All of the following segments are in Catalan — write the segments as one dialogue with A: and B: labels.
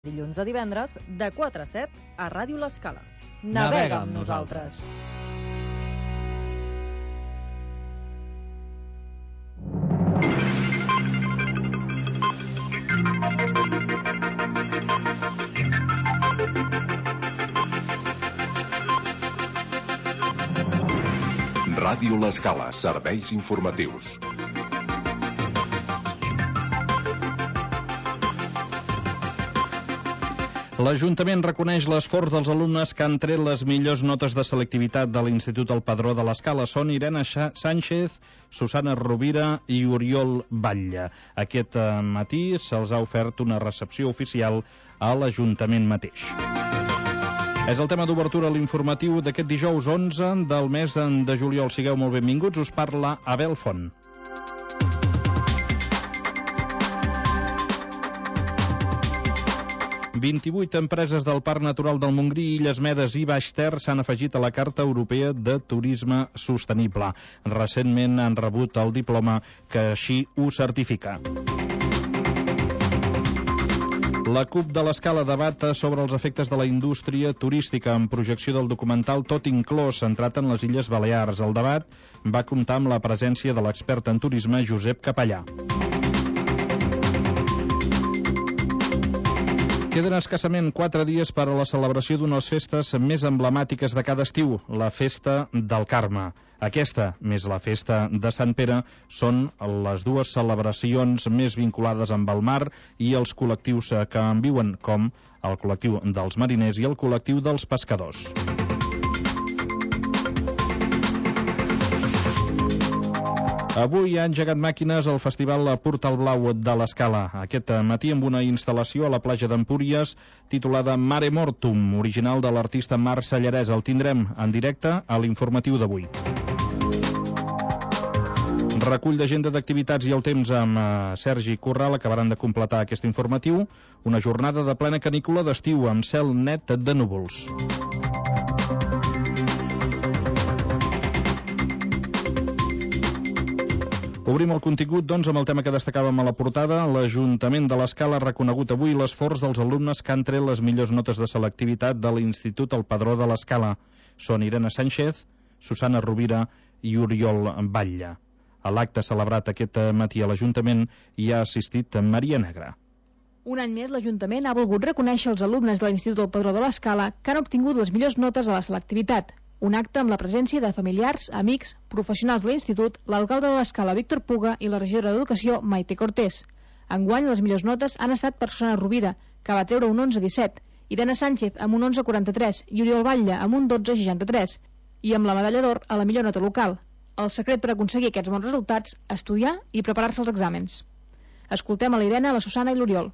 A: Dilluns a divendres, de 4 a 7, a Ràdio L'Escala. Navega amb nosaltres.
B: Ràdio L'Escala, serveis informatius.
C: L'Ajuntament reconeix l'esforç dels alumnes que han tret les millors notes de selectivitat de l'Institut El Padró de l'Escala. Són Irene Sánchez, Susana Rovira i Oriol Batlle. Aquest matí se'ls ha ofert una recepció oficial a l'Ajuntament mateix. És el tema d'obertura a l'informatiu d'aquest dijous 11 del mes de juliol. Sigueu molt benvinguts, us parla Abel Font. 28 empreses del Parc Natural del Montgrí, Illes Medes i Baix Ter s'han afegit a la Carta Europea de Turisme Sostenible. Recentment han rebut el diploma que així ho certifica. La CUP de l'Escala debata sobre els efectes de la indústria turística en projecció del documental Tot Inclòs, centrat en les Illes Balears. El debat va comptar amb la presència de l'expert en turisme Josep Capellà. Queden escassament 4 dies per a la celebració d'una de les festes més emblemàtiques de cada estiu, la Festa del Carme. Aquesta, més la Festa de Sant Pere, són les dues celebracions més vinculades amb el mar i els col·lectius que en viuen, com el col·lectiu dels mariners i el col·lectiu dels pescadors. Avui ha engegat màquines al Festival Portal Blau de l'Escala. Aquest matí amb una instal·lació a la platja d'Empúries titulada Mare Mortum, original de l'artista Marc Sallarès. El tindrem en directe a l'informatiu d'avui. Recull d'agenda d'activitats i el temps amb Sergi Corral acabaran de completar aquest informatiu. Una jornada de plena canícula d'estiu amb cel net de núvols. Obrim el contingut, doncs, amb el tema que destacàvem a la portada. L'Ajuntament de l'Escala ha reconegut avui l'esforç dels alumnes que han tret les millors notes de selectivitat de l'Institut El Padró de l'Escala. Són Irene Sánchez, Susana Rovira i Oriol Batlle. A l'acte celebrat aquest matí a l'Ajuntament hi ha assistit Maria Negra.
D: Un any més, l'Ajuntament ha volgut reconèixer els alumnes de l'Institut El Padró de l'Escala que han obtingut les millors notes a la selectivitat. Un acte amb la presència de familiars, amics, professionals de l'Institut, l'alcalde de l'Escala, Víctor Puga, i la regidora d'Educació, Maite Cortés. Enguany, les millors notes han estat per Susana Rovira, que va treure un 11,17, Irene Sánchez amb un 11,43 i Oriol Batlle amb un 12,63, i amb la medalla d'or a la millor nota local. El secret per aconseguir aquests bons resultats, estudiar i preparar-se als exàmens. Escoltem a l'Irene, la Susana i l'Oriol.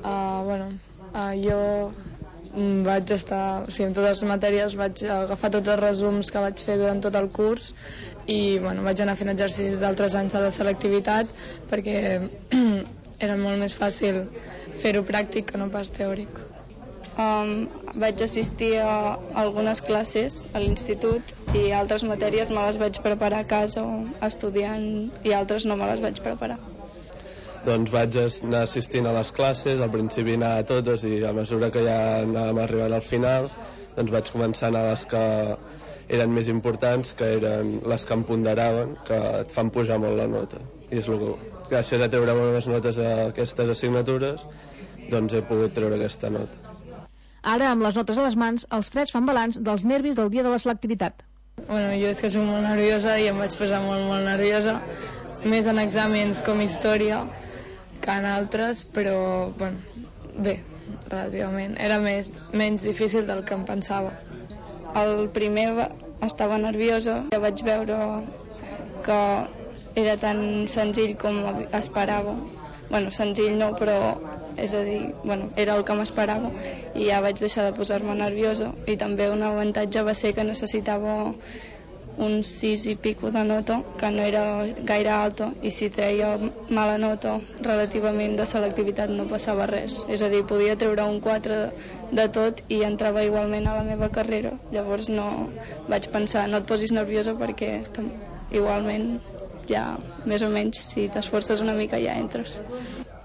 E: Jo vaig estar, en totes les matèries vaig agafar tots els resums que vaig fer durant tot el curs i vaig anar fent exercicis d'altres anys de la selectivitat perquè era molt més fàcil fer-ho pràctic que no pas teòric.
F: Vaig assistir a algunes classes a l'institut i altres matèries me les vaig preparar a casa estudiant i altres no me les vaig preparar.
G: Doncs vaig anar assistint a les classes, al principi anar a totes i a mesura que ja anàvem arribant al final doncs vaig començar a anar a les que eren més importants, que eren les que em ponderaven, que et fan pujar molt la nota. I és el que, gràcies a treure bones notes a aquestes assignatures, doncs he pogut treure aquesta nota.
D: Ara, amb les notes a les mans, els tres fan balanç dels nervis del dia de la selectivitat.
E: Jo és que soc molt nerviosa i em vaig posar molt nerviosa, més en exàmens com història que en altres, però bé, relativament era menys difícil del que em pensava.
F: El primer estava nerviosa, ja vaig veure que era tan senzill com esperava. Senzill no, però és a dir, era el que m'esperava i ja vaig deixar de posar-me nerviosa. I també un avantatge va ser que necessitava un 6 i pico de nota, que no era gaire alta, i si treia mala nota relativament de selectivitat no passava res. És a dir, podia treure un 4 de tot i entrava igualment a la meva carrera. Llavors vaig pensar, no et posis nerviosa perquè igualment ja més o menys si t'esforces una mica ja entres.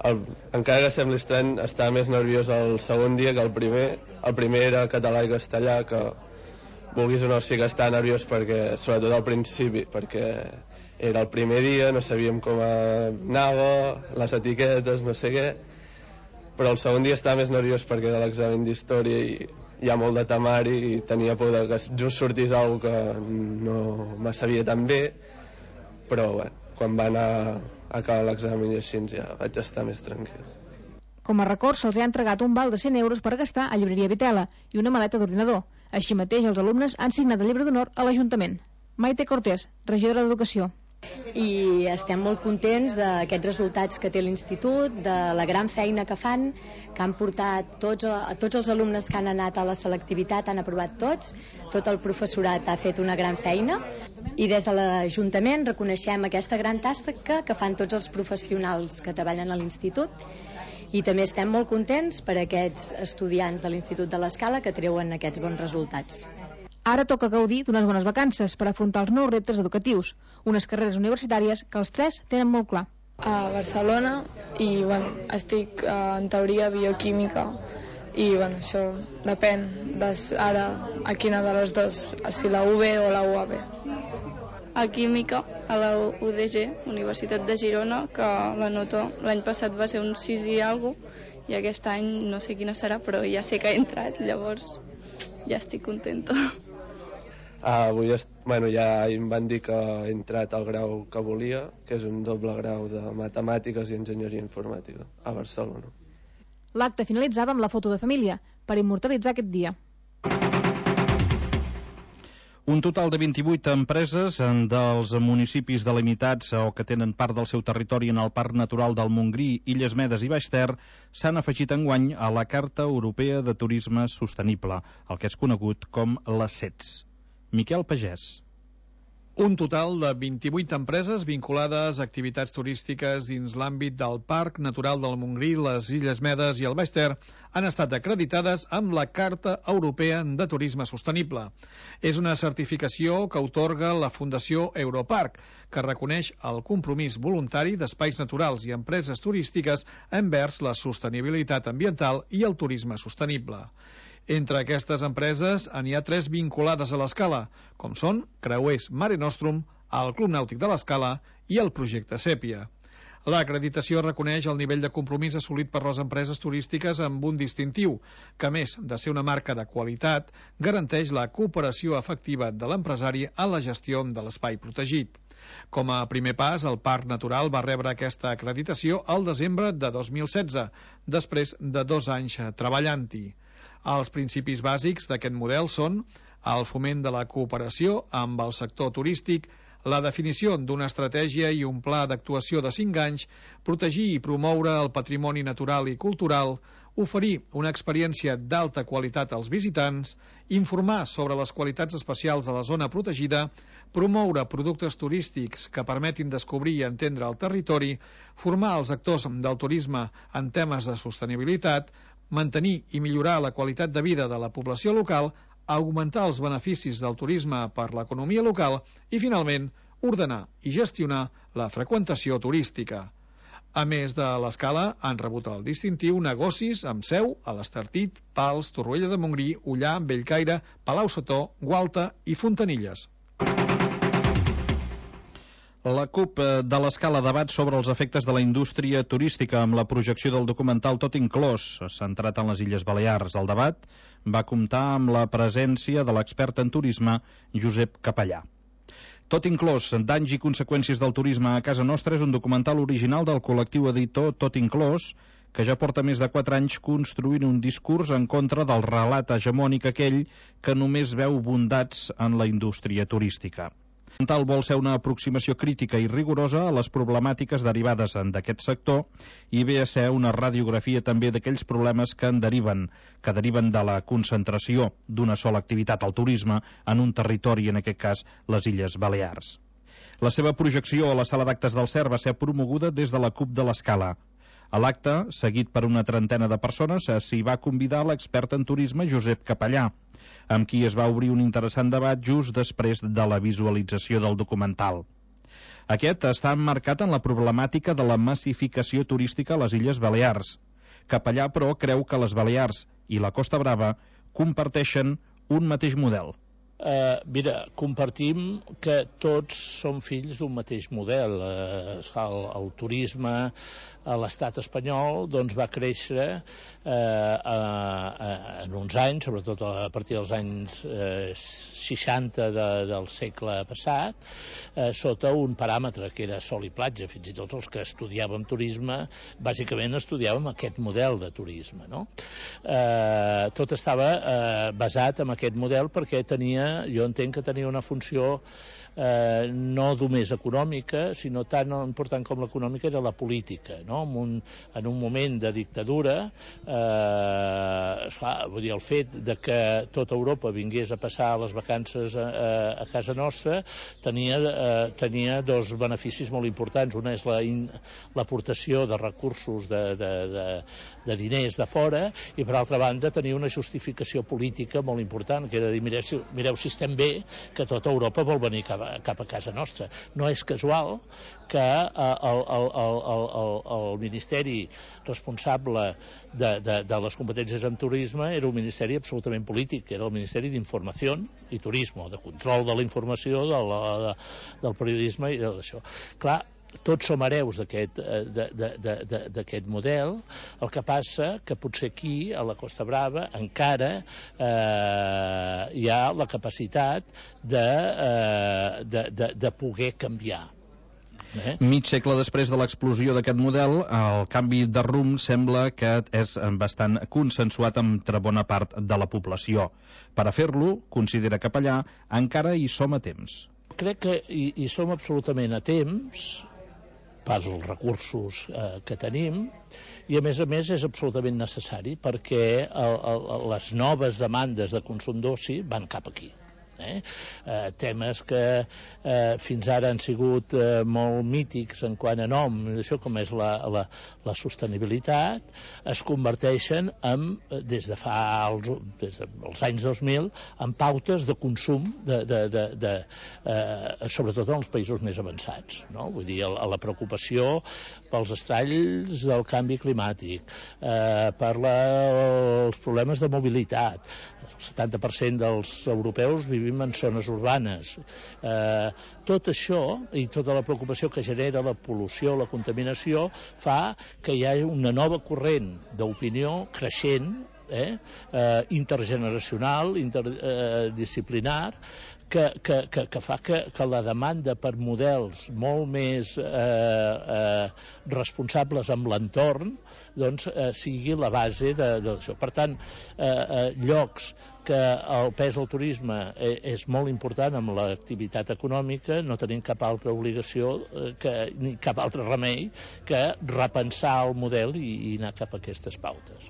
G: encara que sembli estrany, estava més nerviós el segon dia que el primer. El primer era català i castellà, que vulguis o no sí que estava nerviós, perquè, sobretot al principi, perquè era el primer dia, no sabíem com anava, les etiquetes, no sé què, però el segon dia estava més nerviós perquè era l'examen d'història i hi ha molt de temari i tenia por que just sortís alguna que no me sabia tan bé, però bueno, quan va anar a acabar l'examen i així ja vaig estar més tranquil.
D: Com a record, se'ls ha entregat un val de 100 euros per gastar a Llibreria Vitela i una maleta d'ordinador. Així mateix, els alumnes han signat el llibre d'honor a l'Ajuntament. Maite Cortés, regidora d'Educació.
H: I estem molt contents d'aquests resultats que té l'Institut, de la gran feina que fan, que han portat tots els alumnes que han anat a la selectivitat, han aprovat tots, tot el professorat ha fet una gran feina i des de l'Ajuntament reconeixem aquesta gran tasca que fan tots els professionals que treballen a l'Institut i també estem molt contents per aquests estudiants de l'Institut de l'Escala que treuen aquests bons resultats.
D: Ara toca gaudir d'unes bones vacances per afrontar els nous reptes educatius, unes carreres universitàries que els tres tenen molt clar.
E: A Barcelona i estic en teoria bioquímica i això depèn ara a quina de les dues, si la UB o la UAB.
F: A Química, a la UDG, Universitat de Girona, que la nota l'any passat va ser un 6 i alguna cosa, i aquest any no sé quina serà, però ja sé que he entrat, llavors ja estic contenta.
G: Avui ja em van dir que he entrat al grau que volia, que és un doble grau de Matemàtiques i Enginyeria Informàtica a Barcelona.
D: L'acte finalitzava amb la foto de família, per immortalitzar aquest dia.
C: Un total de 28 empreses dels municipis delimitats o que tenen part del seu territori en el Parc Natural del Montgrí, Illes Medes i Baix Ter s'han afegit enguany a la Carta Europea de Turisme Sostenible, el que és conegut com la CETS. Miquel Pagès.
I: Un total de 28 empreses vinculades a activitats turístiques dins l'àmbit del Parc Natural del Montgrí, les Illes Medes i el Baix Ter han estat acreditades amb la Carta Europea de Turisme Sostenible. És una certificació que atorga la Fundació Europarc, que reconeix el compromís voluntari d'espais naturals i empreses turístiques envers la sostenibilitat ambiental i el turisme sostenible. Entre aquestes empreses n'hi ha 3 vinculades a l'Escala, com són Creuers Mare Nostrum, el Club Nàutic de l'Escala i el Projecte Sèpia. L'acreditació reconeix el nivell de compromís assolit per les empreses turístiques amb un distintiu, que a més de ser una marca de qualitat, garanteix la cooperació efectiva de l'empresari en la gestió de l'espai protegit. Com a primer pas, el Parc Natural va rebre aquesta acreditació al desembre de 2016, després de 2 anys treballant-hi. Els principis bàsics d'aquest model són el foment de la cooperació amb el sector turístic, la definició d'una estratègia i un pla d'actuació de 5 anys, protegir i promoure el patrimoni natural i cultural, oferir una experiència d'alta qualitat als visitants, informar sobre les qualitats especials de la zona protegida, promoure productes turístics que permetin descobrir i entendre el territori, formar els actors del turisme en temes de sostenibilitat, mantenir i millorar la qualitat de vida de la població local, augmentar els beneficis del turisme per l'economia local i, finalment, ordenar i gestionar la freqüentació turística. A més de l'Escala, han rebut el distintiu negocis amb seu a l'Estartit, Pals, Torroella de Montgrí, Ullà, Bellcaire, Palau-Setó, Gualta i Fontanilles.
C: La CUP de l'Escala debat sobre els efectes de la indústria turística amb la projecció del documental Tot Inclòs, centrat en les Illes Balears. El debat va comptar amb la presència de l'expert en turisme Josep Capellà. Tot Inclòs, danys i conseqüències del turisme a casa nostra és un documental original del col·lectiu editor Tot Inclòs, que ja porta més de 4 anys construint un discurs en contra del relat hegemònic aquell que només veu bondats en la indústria turística. El documental vol ser una aproximació crítica i rigorosa a les problemàtiques derivades d'aquest sector i ve a ser una radiografia també d'aquells problemes que deriven de la concentració d'una sola activitat, el turisme, en un territori, en aquest cas, les Illes Balears. La seva projecció a la sala d'actes del CER va ser promoguda des de la CUP de l'Escala. A l'acte, seguit per una trentena de persones, s'hi va convidar l'expert en turisme Josep Capellà, amb qui es va obrir un interessant debat just després de la visualització del documental. Aquest està emmarcat en la problemàtica de la massificació turística a les Illes Balears. Capellà, però, creu que les Balears i la Costa Brava comparteixen un mateix model.
J: Mira, compartim que tots som fills d'un mateix model. El turisme a l'estat espanyol doncs, va créixer en uns anys, sobretot a partir dels anys 60 del segle passat, sota un paràmetre que era sol i platja. Fins i tot els que estudiàvem turisme, bàsicament estudiàvem aquest model de turisme. No? Tot estava basat en aquest model perquè jo entenc que tenia una funció no només econòmica, sinó tan important com l'econòmica era la política, no? En un moment de dictadura, vull dir, el fet de que tota Europa vingués a passar les vacances a casa nostra tenia dos beneficis molt importants. Una és l'aportació de recursos de diners de fora, i per altra banda tenia una justificació política molt important, que era dir, mireu si estem bé, que tota Europa vol venir cap a casa nostra. No és casual que el ministeri responsable de les competències en turisme era un ministeri absolutament polític, era el Ministeri d'Informació i Turisme, de control de la informació, del periodisme i d'això. Clar, tots som hereus d'aquest model. El que passa que potser aquí, a la Costa Brava, encara hi ha la capacitat de poder canviar.
C: Mig segle després de l'explosió d'aquest model, el canvi de rumb sembla que és bastant consensuat entre bona part de la població. Per a fer-lo, considera Capellà, encara hi som a temps.
J: Crec que hi som absolutament a temps, pels recursos que tenim, i a més és absolutament necessari perquè les noves demandes de consum d'oci van cap aquí. Temes que fins ara han sigut molt mítics en quant a nom, això com és la sostenibilitat, es converteixen des dels anys 2000 en pautes de consum sobretot en els països més avançats, no? Vull dir, la preocupació pels estralls del canvi climàtic, per els problemes de mobilitat. El 70% dels europeus vivim en zones urbanes. Tot això i tota la preocupació que genera la pol·lució, la contaminació, fa que hi hagi una nova corrent d'opinió creixent, intergeneracional, interdisciplinar, que fa que la demanda per models molt més responsables amb l'entorn doncs sigui la base d'això. Per tant, llocs que el pes del turisme és molt important amb l'activitat econòmica, no tenim cap altra obligació ni cap altre remei que repensar el model i anar cap a aquestes pautes.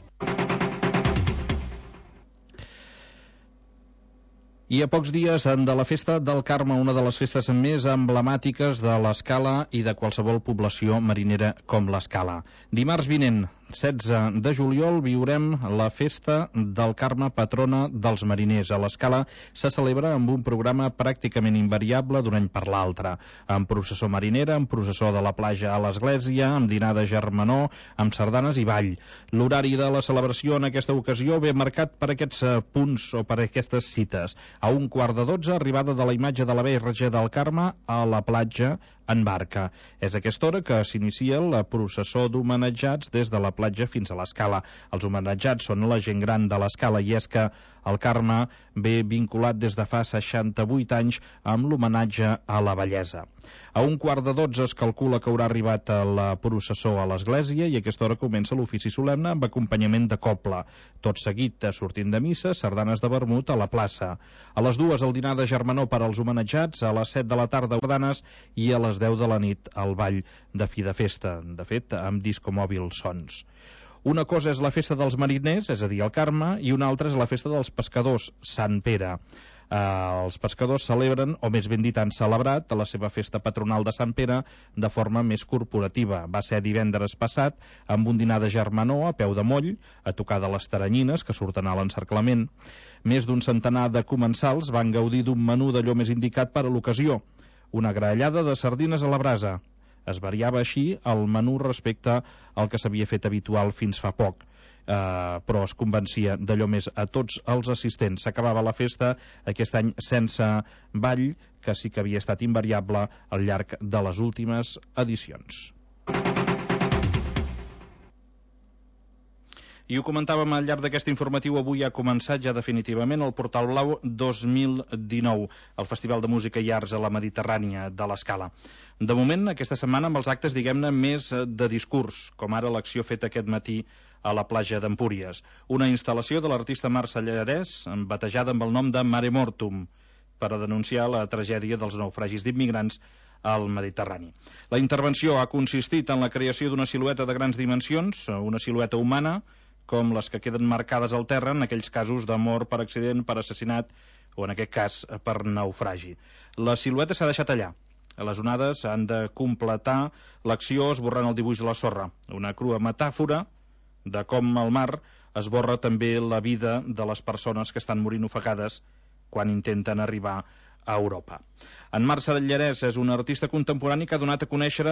C: I a pocs dies de la Festa del Carme, una de les festes més emblemàtiques de l'Escala i de qualsevol població marinera com l'Escala. Dimarts vinent, 16 de juliol, viurem la Festa del Carme, patrona dels mariners. A l'Escala se celebra amb un programa pràcticament invariable d'un any per l'altre, amb processó marinera, amb processó de la platja a l'església, amb dinar de germanor, amb sardanes i ball. L'horari de la celebració en aquesta ocasió ve marcat per aquests punts o per aquestes cites. A 11:45, arribada de la imatge de la Verge del Carme a la platja en barca. És a aquesta hora que s'inicia la processó d'homenatjats des de la platja fins a l'Escala. Els homenatjats són la gent gran de l'Escala, i és que el Carme ve vinculat des de fa 68 anys amb l'homenatge a la bellesa. A 11:15 es calcula que haurà arribat la processó a l'església i a aquesta hora comença l'ofici solemne amb acompanyament de cobla. Tot seguit, sortint de missa, sardanes de vermut a la plaça. A les 2 el dinar de germanor per als homenatjats, a les 7 de la tarda sardanes i a les 10 de la nit el ball de fi de festa, de fet amb discomòbil sons. Una cosa és la festa dels mariners, és a dir, el Carme, i una altra és la festa dels pescadors, Sant Pere. Els pescadors celebren, o més ben dit han celebrat, la seva festa patronal de Sant Pere de forma més corporativa. Va ser divendres passat amb un dinar de germanor a peu de moll, a tocar de les taranyines que surten a l'encerclament. Més d'un centenar de comensals van gaudir d'un menú d'allò més indicat per a l'ocasió. una graellada de sardines a la brasa. Es variava així el menú respecte al que s'havia fet habitual fins fa poc. Però es convencia d'allò més a tots els assistents. S'acabava la festa aquest any sense ball, que sí que havia estat invariable al llarg de les últimes edicions. I ho comentàvem al llarg d'aquest informatiu. Avui ha començat ja definitivament el Portal Blau 2019, el Festival de Música i Arts a la Mediterrània de l'Escala. De moment, aquesta setmana, amb els actes, diguem-ne, més de discurs, com ara l'acció feta aquest matí a la platja d'Empúries. Una instal·lació de l'artista Marc Sallarès, batejada amb el nom de Mare Mortum, per a denunciar la tragèdia dels naufragis d'immigrants al Mediterrani. La intervenció ha consistit en la creació d'una silueta de grans dimensions, una silueta humana, com les que queden marcades al terra en aquells casos de mort per accident, per assassinat o, en aquest cas, per naufragi. La silueta s'ha deixat allà. Les onades han de completar l'acció esborrant el dibuix de la sorra. Una crua metàfora de com al mar esborra també la vida de les persones que estan morint ofegades quan intenten arribar a Europa. En Marc Sallarès és un artista contemporani que s'ha donat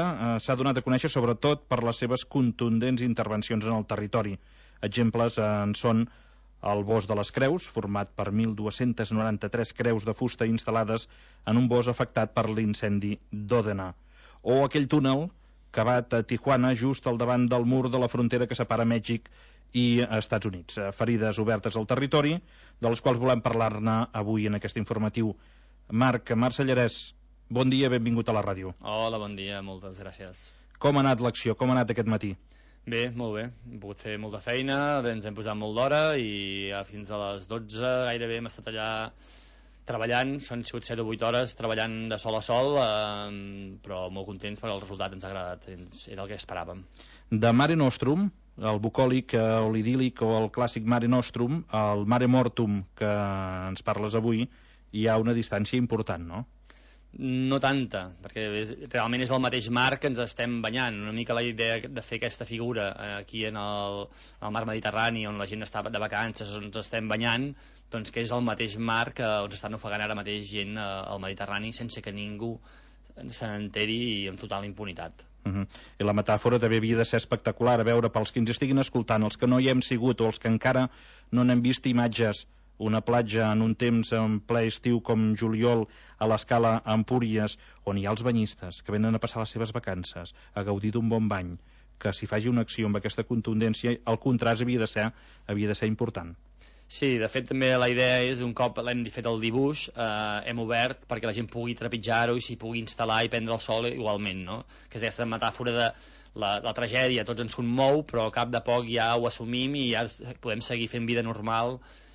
C: a conèixer sobretot per les seves contundents intervencions en el territori. Exemples en són el Bosc de les Creus, format per 1.293 creus de fusta instal·lades en un bosc afectat per l'incendi d'Òdena, o aquell túnel cavat a Tijuana, just al davant del mur de la frontera que separa Mèxic i Estats Units. Ferides obertes al territori, de les quals volem parlar-ne avui en aquest informatiu. Marc Sallarès, bon dia, benvingut a la ràdio.
K: Hola, bon dia, moltes gràcies.
C: Com ha anat l'acció? Com ha anat aquest matí?
K: Bé, molt bé. Hem pogut fer molta feina, ens hem posat molt d'hora i fins a les 12 gairebé hem estat allà treballant. Són sigut 7 o 8 hores treballant de sol a sol, però molt contents perquè el resultat ens ha agradat, era el que esperàvem.
C: De Mare Nostrum, el bucòlic o l'idíl·lic o el clàssic Mare Nostrum, el Mare Mortum que ens parles avui, hi ha una distància important, no?
K: No tanta, perquè realment és el mateix mar que ens estem banyant. Una mica la idea de fer aquesta figura aquí en el mar Mediterrani, on la gent està de vacances, on ens estem banyant, doncs que és el mateix mar que ens estan ofegant ara mateix gent al Mediterrani sense que ningú se n'enteri i amb total impunitat.
C: I la metàfora també havia de ser espectacular, a veure, pels que ens estiguin escoltant, els que no hi hem sigut o els que encara no n'hem vist imatges, una platja en un temps en ple estiu com juliol a l'Escala a Empúries, on hi ha els banyistes que venen a passar les seves vacances, a gaudir d'un bon bany, que s'hi faci una acció amb aquesta contundència, el contrast havia de ser important.
K: Sí, de fet també la idea és, un cop l'hem fet el dibuix, hem obert perquè la gent pugui trepitjar-ho i s'hi pugui instal·lar i prendre el sol igualment, no? Que és aquesta metàfora de la tragèdia, tots ens commou, però a cap de poc ja ho assumim i ja podem seguir fent vida normal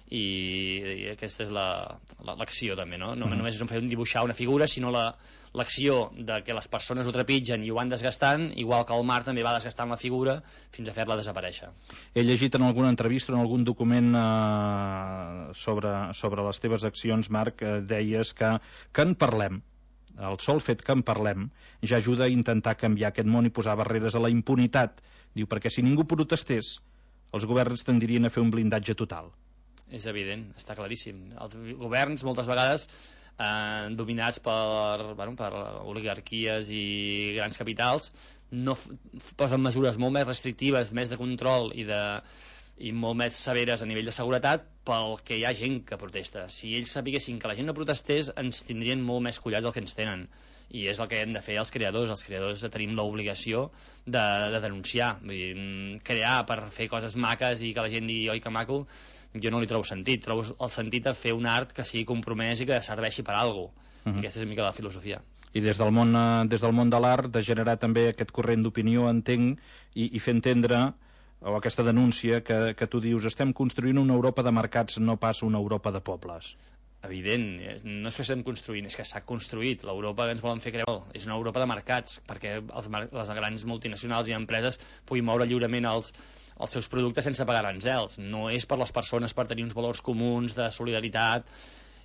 K: i aquesta és l'acció també, no? No només és dibuixar una figura, sinó l'acció de que les persones ho trepitgen i ho van desgastant, igual que el mar també va desgastant la figura fins a fer-la desaparèixer.
C: He llegit en alguna entrevista, en algun document sobre les teves accions, Marc, deies que en parlem, el sol fet que en parlem ja ajuda a intentar canviar aquest món i posar barreres a la impunitat. Diu, perquè si ningú protestés, els governs tendirien a fer un blindatge total.
K: És evident, està claríssim. Els governs moltes vegades dominats per oligarquies i grans capitals no posen mesures molt més restrictives, més de control i molt més severes a nivell de seguretat pel que hi ha gent que protesta. Si ells sabiguessin que la gent no protestés, ens tindrien molt més collats del que ens tenen, i és el que hem de fer els creadors tenim l'obligació de denunciar. Vull dir, crear per fer coses maques i que la gent digui oi que maco, jo no li trobo sentit. Trobo el sentit de fer un art que sigui compromès i que serveixi per a alguna cosa. I aquesta és una mica la filosofia.
C: I des del món de l'art, de generar també aquest corrent d'opinió, entenc, i fer entendre, o aquesta denúncia que tu dius, estem construint una Europa de mercats, no pas una Europa de pobles.
K: Evident, no és que estem construint, és que s'ha construït. L'Europa que ens volen fer creure és una Europa de mercats, perquè les grans multinacionals i empreses puguin moure lliurement els seus productes sense pagar aranzels. No és per les persones per tenir uns valors comuns de solidaritat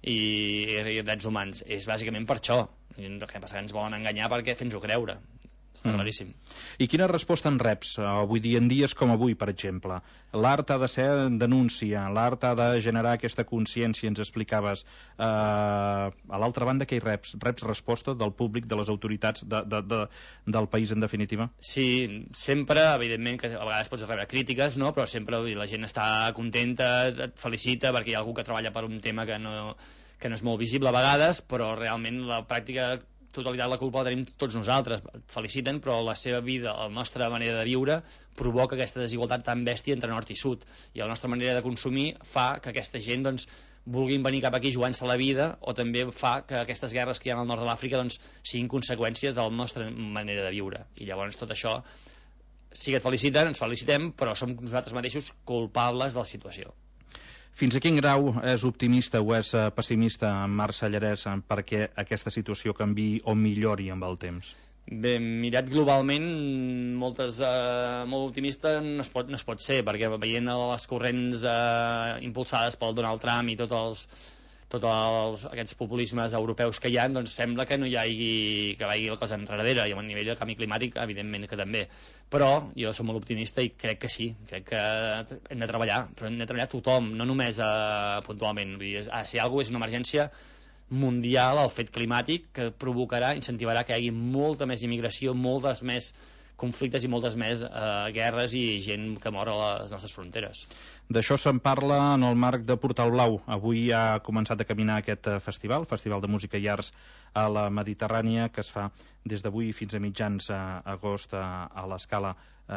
K: i drets humans, és bàsicament per això. El que passa que ens volen enganyar perquè fent-ho creure. està claríssim.
C: I quina resposta en reps avui dia, en dies com avui, per exemple? L'art ha de ser denúncia, l'art ha de generar aquesta consciència, ens explicaves. A l'altra banda, què hi reps? Reps resposta del públic, de les autoritats del país, en definitiva?
K: Sí, sempre, evidentment, que a vegades pots rebre crítiques, no? Però sempre la gent està contenta, et felicita, perquè hi ha algú que treballa per un tema que no és molt visible a vegades, però realment la pràctica totalitat la culpa la tenim tots nosaltres. Feliciten, però la seva vida, la nostra manera de viure, provoca aquesta desigualtat tan bèstia entre nord i sud. I la nostra manera de consumir fa que aquesta gent doncs, vulguin venir cap aquí jugant-se la vida, o també fa que aquestes guerres que hi ha al nord de l'Àfrica doncs, siguin conseqüències de la nostra manera de viure. I llavors tot això, sí que et feliciten, ens felicitem, però som nosaltres mateixos culpables de la situació.
C: Fins a quin grau és optimista o és pessimista en Marc Sellarès perquè aquesta situació canviï o millori amb el temps?
K: Bé, mirat globalment, molt optimista no es pot ser, perquè veient les corrents impulsades pel Donald Trump i tots aquests populismes europeus que hi ha, doncs sembla que no hi hagi que vagi la cosa enrere, i a nivell de canvi climàtic evidentment que també, però jo soc molt optimista i crec que sí, crec que hem de treballar, però hem de treballar tothom, no només puntualment. Vull dir, si alguna cosa és una emergència mundial, el fet climàtic, que provocarà, incentivarà que hi hagi molta més immigració, moltes més conflictes i moltes més guerres i gent que mor a les nostres fronteres.
C: D'això se'n parla en el marc de Portal Blau. Avui ha començat a caminar aquest festival de música i arts a la Mediterrània, que es fa des d'avui fins a mitjans agost a l'Escala.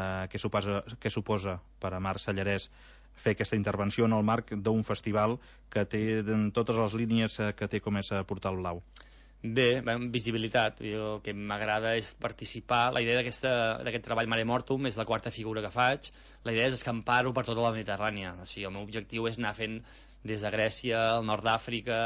C: Què suposa per a Marc Sellarès fer aquesta intervenció en el marc d'un festival que té totes les línies que té com és Portal Blau?
K: Bé, visibilitat. El que m'agrada és participar. La idea d'aquest treball Mare Mortum és la quarta figura que faig. La idea és escampar-ho per tota la Mediterrània. O sigui, el meu objectiu és anar fent des de Grècia, el nord d'Àfrica,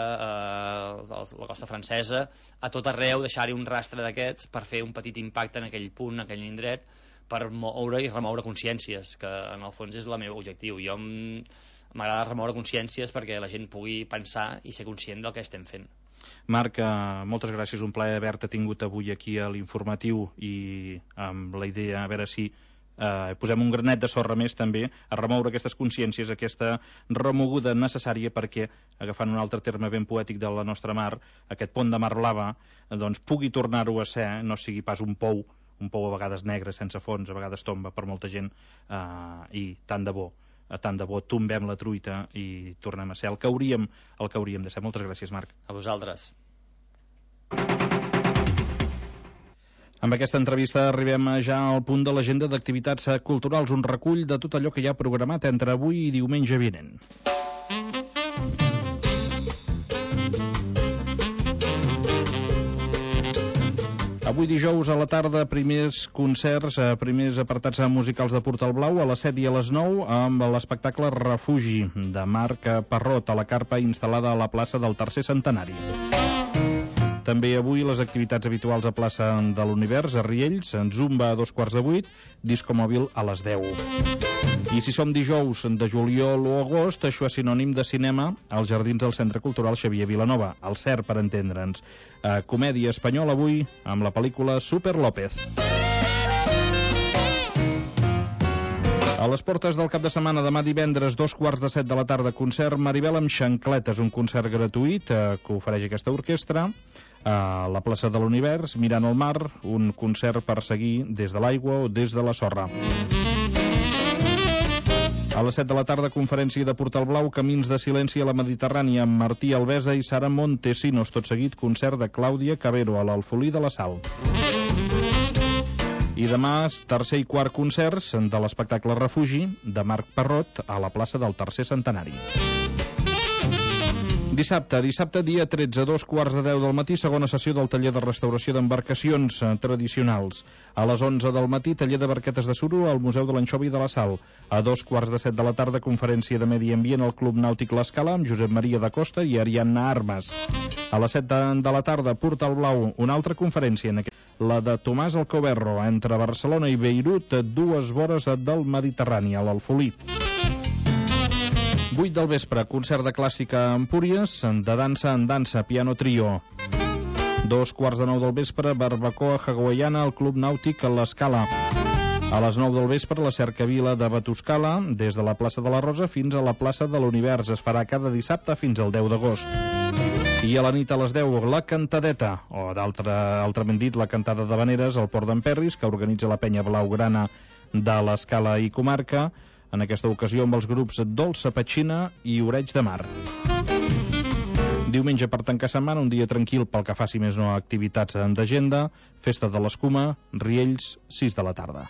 K: la costa francesa, a tot arreu, deixar-hi un rastre d'aquests per fer un petit impacte en aquell punt, en aquell indret, per moure i remoure consciències, que en el fons és el meu objectiu. Jo m'agrada remoure consciències perquè la gent pugui pensar i ser conscient del que estem fent.
C: Marc, moltes gràcies, un plaer haver-te tingut avui aquí a l'informatiu i amb la idea, a veure si posem un granet de sorra més també a remoure aquestes consciències, aquesta remoguda necessària perquè, agafant un altre terme ben poètic de la nostra mar, aquest pont de Mar Blava doncs pugui tornar-ho a ser, no sigui pas un pou a vegades negre, sense fons, a vegades tomba per molta gent, i tant de bo tombem la truita i tornem a ser el que hauríem de ser. Moltes gràcies, Marc.
K: A vosaltres.
C: Amb aquesta entrevista arribem ja al punt de l'agenda d'activitats culturals, un recull de tot allò que hi ha programat entre avui i diumenge vinent. Avui dijous a la tarda, primers concerts, primers apartats musicals de Portal Blau a les 7 i a les 9 amb l'espectacle Refugi de Marc Parrot a la carpa instal·lada a la plaça del Tercer Centenari. També avui les activitats habituals a plaça de l'Univers, a Riells, en Zumba a 7:15, disco mòbil a les 10. I si som dijous de juliol o agost, això és sinònim de cinema als Jardins del Centre Cultural Xavier Vilanova, al CER, per entendre'ns. Comèdia espanyola avui amb la pel·lícula Super López. A les portes del cap de setmana, demà divendres, 7:15 de la tarda, concert Maribel amb xancletes, un concert gratuït que ofereix aquesta orquestra a la plaça de l'Univers, mirant el mar, un concert per seguir des de l'aigua o des de la sorra. A les 7 de la tarda, conferència de Portal Blau, Camins de silenci a la Mediterrània, amb Martí Alvesa i Sara Montesinos. Tot seguit, concert de Clàudia Cabero a l'Alfolí de la Sal. I demà, tercer i quart concerts de l'espectacle Refugi de Marc Parrot a la plaça del Tercer Centenari. Dissabte, dia 13, 2:15 del matí, segona sessió del taller de restauració d'embarcacions tradicionals. A les 11 del matí, taller de barquetes de suro al Museu de l'Anxovi de la Sal. A 2:15 de la tarda, conferència de medi ambient al Club Nàutic L'Escala amb Josep Maria da Costa i Ariadna Armas. A les 7 de la tarda, Portal Blau, una altra conferència, la de Tomàs Alcoberro, entre Barcelona i Beirut, 2 vores del Mediterrani, a l'Alfolí. 8 del vespre, concert de clàssica a Empúries, de dansa en dansa, piano trio. 2:15 del vespre, barbacoa hawaiana al Club Nàutic a l'Escala. A les 9 del vespre, la cercavila de Batuscala, des de la plaça de la Rosa fins a la plaça de l'Univers. Es farà cada dissabte fins al 10 d'agost. I a la nit a les 10, la cantadeta, o altrament dit, la cantada de Vaneres al Port d'Emperris, que organitza la penya blaugrana de l'Escala i comarca, en aquesta ocasió amb els grups Dolça Petxina i Oreig de Mar. Diumenge per tancar setmana, un dia tranquil pel que faci més no activitats d'agenda, festa de l'Escuma, Riells, 6 de la tarda.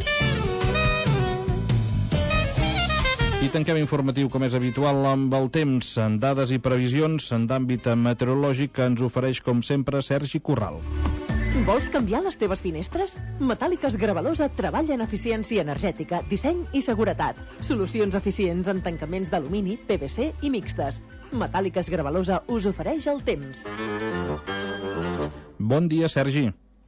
C: I tanquem informatiu com és habitual amb el temps, en dades i previsions d'àmbit meteorològic que ens ofereix com sempre Sergi Corral.
A: Vols canviar les teves finestres? Metàl·liques Gravalosa treballa en eficiència energètica, disseny i seguretat. Solucions eficients en tancaments d'alumini, PVC i mixtes. Metàl·liques Gravalosa us ofereix el temps.
C: Bon dia, Sergi.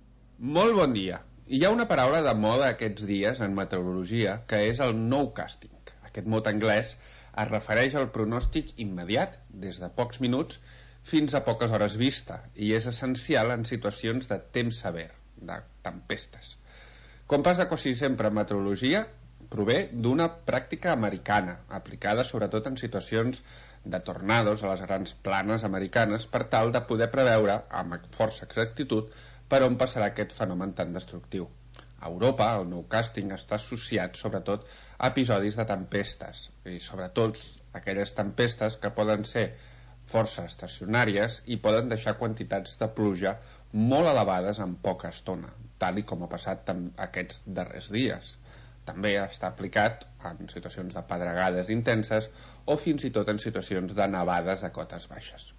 L: Molt bon dia. Hi ha una paraula de moda aquests dies en meteorologia que és el nowcasting. Aquest mot anglès es refereix al pronòstic immediat, des de pocs minuts, fins a poques hores vista, i és essencial en situacions de temps sever, de tempestes. Com passa quasi sempre en meteorologia, prové d'una pràctica americana, aplicada sobretot en situacions de tornados a les grans planes americanes per tal de poder preveure, amb força exactitud, per on passarà aquest fenomen tan destructiu. A Europa, el nowcasting està associat sobretot a episodis de tempestes, i sobretot aquelles tempestes que poden ser força estacionàries i poden deixar quantitats de pluja molt elevades en poca estona, tal i com ha passat aquests darrers dies. També està aplicat en situacions de pedregades intenses o fins i tot en situacions de nevades a cotes baixes.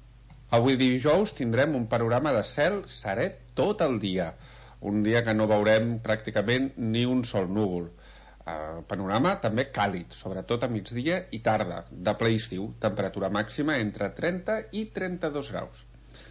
L: Avui dijous tindrem un panorama de cel serè tot el dia, un dia que no veurem pràcticament ni un sol núvol. Panorama també càlid, sobretot a migdia i tarda, de ple estiu, temperatura màxima entre 30 i 32 graus.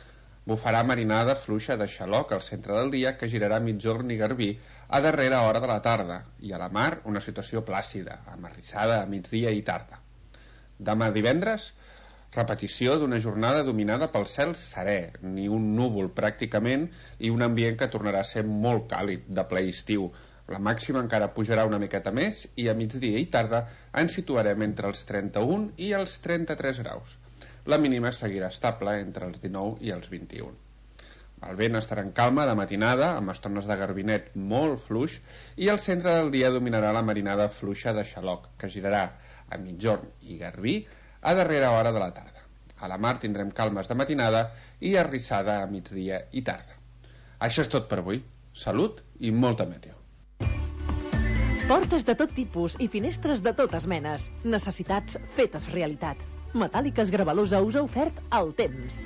L: Bufarà marinada fluixa de xaloc al centre del dia que girarà migjorn i garbí a darrera hora de la tarda, i a la mar una situació plàcida, amarrissada a migdia i tarda. Demà divendres, repetició d'una jornada dominada pel cel serè, ni un núvol pràcticament i un ambient que tornarà a ser molt càlid, de ple estiu. La màxima encara pujarà una miqueta més i a migdia i tarda ens situarem entre els 31 i els 33 graus. La mínima seguirà estable entre els 19 i els 21. El vent estarà en calma de matinada, amb estones de garbinet molt fluix, i al centre del dia dominarà la marinada fluixa de xaloc, que girarà a migjorn i garbí a darrera hora de la tarda. A la mar tindrem calmes de matinada i arrissada a migdia i tarda. Això és tot per avui. Salut i molta meteo.
A: Portes de tot tipus i finestres de totes menes. Necessitats fetes realitat. Metàl·liques Gravalosa us ha ofert el temps.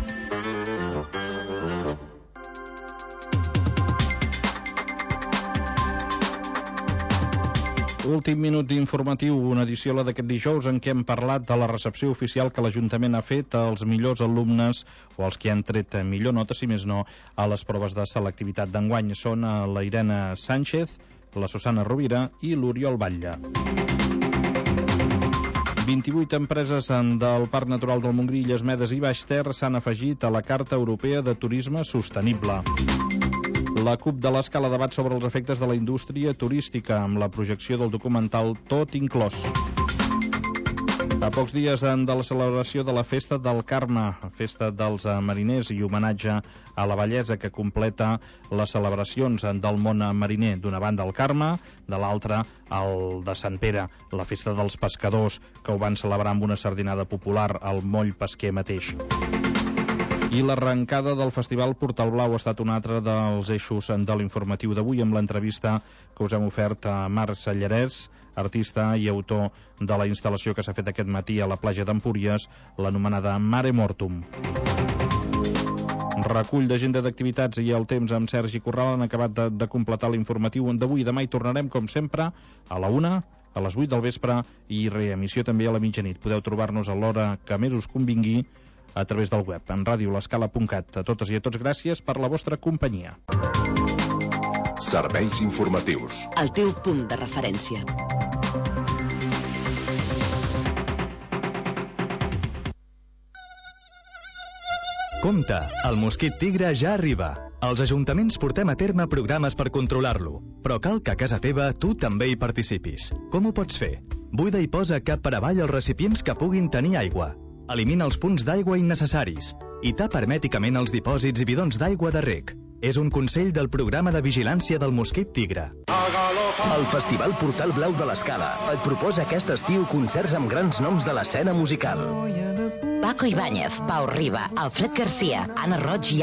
C: Últim minut informatiu, una edició la d'aquest dijous en què hem parlat de la recepció oficial que l'Ajuntament ha fet als millors alumnes o als que han tret millor nota, si més no, a les proves de selectivitat d'enguany. Són la Irene Sánchez, la Susana Rovira i l'Oriol Batlle. 28 empreses del Parc Natural del Montgrí, Illes Medes i Baix Ter s'han afegit a la Carta Europea de Turisme Sostenible. La CUP de l'Escala debat sobre els efectes de la indústria turística amb la projecció del documental Tot inclòs. A pocs dies de la celebració de la Festa del Carme, Festa dels Mariners i homenatge a la bellesa que completa les celebracions del món mariner. D'una banda el Carme, de l'altra el de Sant Pere, la Festa dels Pescadors, que ho van celebrar amb una sardinada popular al moll pesquer mateix. I l'arrencada del Festival Portal Blau ha estat un altre dels eixos de l'informatiu d'avui, amb l'entrevista que us hem ofert a Marc Sallarès, artista i autor de la instal·lació que s'ha fet aquest matí a la platja d'Empúries, l'anomenada Mare Mortum. Recull d'agenda d'activitats i el temps amb Sergi Corral han acabat de completar l'informatiu d'avui. Demà hi tornarem, com sempre, a la 1, a les 8 del vespre i reemissió també a la mitjanit. Podeu trobar-nos a l'hora que més us convingui a través del web, en radiolescala.cat. A totes i a tots, gràcies per la vostra companyia.
B: Serveis informatius.
A: El teu punt de referència.
M: Compte, el mosquit tigre ja arriba. Els ajuntaments portem a terme programes per controlar-lo, però cal que a casa teva tu també hi participis. Com ho pots fer? Buida i posa cap per avall els recipients que puguin tenir aigua. Elimina els punts d'aigua innecessaris i tapa hermèticament els dipòsits i bidons d'aigua de rec. És un consell del programa de vigilància del mosquit tigre.
N: El Festival Portal Blau de l'Escala et proposa aquest estiu concerts amb grans noms de l'escena musical.
O: Paco Ibáñez, Pau Riba, Alfred Garcia, Anna Roig i